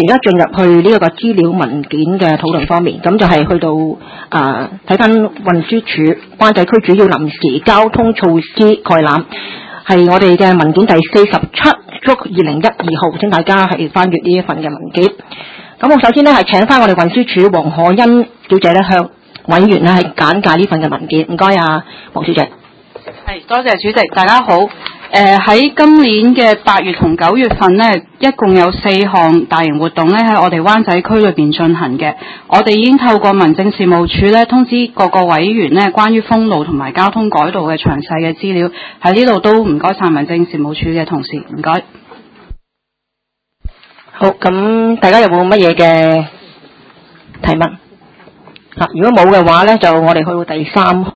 而家進入去呢一個資料文件嘅討論方面，咁就係去到睇翻運輸署灣仔區主要臨時交通措施概覽，係我哋嘅文件第47/2012號，請大家係翻閱呢一份嘅文件。咁我首先呢係請翻我哋運輸署黃可欣小姐呢向委員呢係簡介呢份嘅文件。唔該啊，黃小姐。 係，多謝主席，大家好。喺今年嘅8月同9月份呢，一共有4項大型活動呢喺我哋灣仔區裏邊進行嘅。我哋已經透過民政事務處呢通知各個委員呢關於封路同埋交通改道嘅詳細嘅資料。喺呢度都唔該晒民政事務處嘅同事，唔該。 好，咁大家有冇乜嘢嘅提問？如果冇嘅話呢，就我哋去到第3項。